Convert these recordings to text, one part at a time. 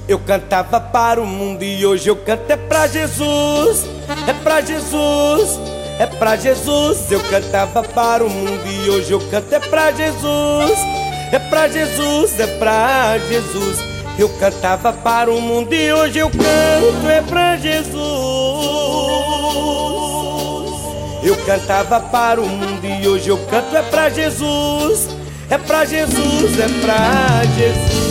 Eu cantava para o mundo e hoje eu canto é pra Jesus. É pra Jesus, é pra Jesus. Eu cantava para o mundo e hoje eu canto é pra Jesus. É pra Jesus, é pra Jesus. Eu cantava para o mundo e hoje eu canto é pra Jesus. Eu cantava para o mundo e hoje eu canto é pra Jesus. É pra Jesus, é pra Jesus.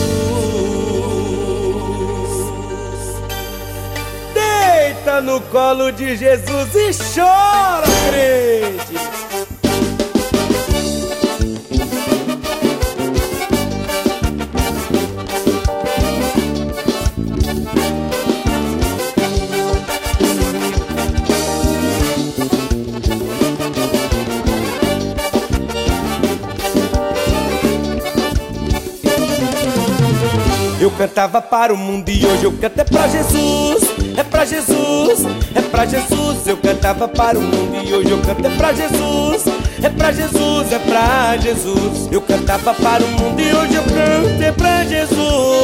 Deita no colo de Jesus e chora, crente. Eu cantava para o mundo e hoje eu canto é pra Jesus. É pra Jesus, é pra Jesus. Eu cantava para o mundo e hoje eu canto é pra Jesus. É pra Jesus, é pra Jesus. Eu cantava para o mundo e hoje eu canto é pra Jesus.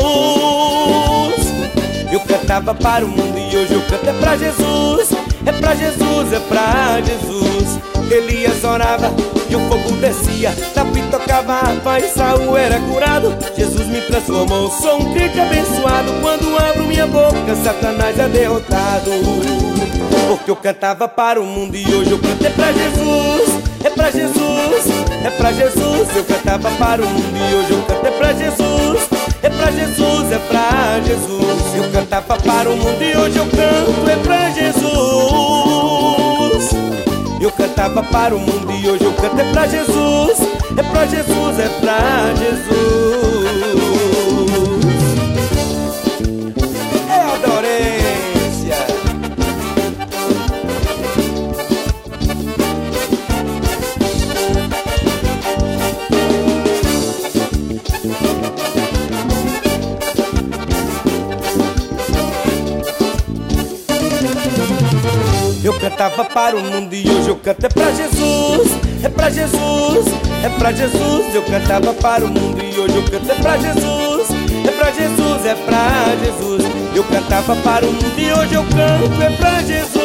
Eu cantava para o mundo e hoje eu canto é pra Jesus. É pra Jesus, é pra Jesus. Elias orava e o fogo descia, Davi tocava harpa e Saul era curado. Jesus me transformou, sou um crente abençoado. Quando abro minha boca, Satanás é derrotado. Porque eu cantava para o mundo e hoje eu canto é pra Jesus. É pra Jesus, é pra Jesus. Eu cantava para o mundo e hoje eu canto é pra Jesus. É pra Jesus, é pra Jesus. Eu cantava para o mundo e hoje eu canto é pra Jesus. Eu cantava para o mundo e hoje eu canto é pra Jesus. É pra Jesus, é pra Jesus. É adorência. Eu cantava para o mundo e hoje eu canto é pra Jesus. É pra Jesus, é pra Jesus. Eu cantava para o mundo e hoje eu canto é pra Jesus. É pra Jesus, é pra Jesus. Eu cantava para o mundo e hoje eu canto é pra Jesus.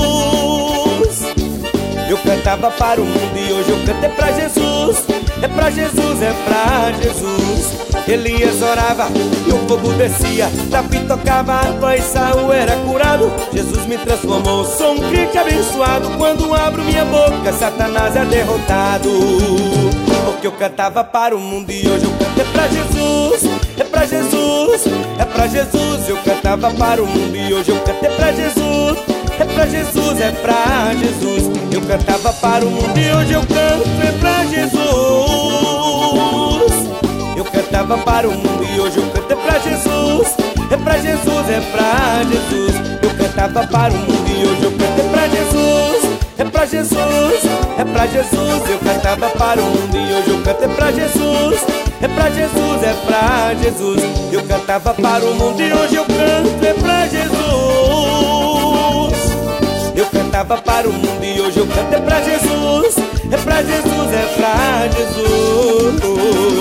Eu cantava para o mundo e hoje eu canto é pra Jesus. É pra Jesus, é pra Jesus. Elias orava e o fogo descia, Davi tocava harpa e Saul era curado. Jesus me transformou, sou um crente abençoado. Quando abro minha boca, Satanás é derrotado. Porque eu cantava para o mundo e hoje eu canto é pra Jesus. É pra Jesus, é pra Jesus. Eu cantava para o mundo e hoje eu canto é pra Jesus. É pra Jesus, é pra Jesus. Eu cantava para o mundo e hoje eu canto é pra Jesus. Eu cantava para o mundo e hoje eu canto é pra Jesus. É pra Jesus, é pra Jesus. Eu cantava para o mundo e hoje eu canto é pra Jesus. É pra Jesus, é pra Jesus. Eu cantava para o mundo e hoje eu canto é pra Jesus. É pra Jesus, é pra Jesus. Eu cantava para o mundo e hoje eu canto é pra Jesus. Eu cantava para o mundo e hoje eu canto é pra Jesus. É pra Jesus, é pra Jesus.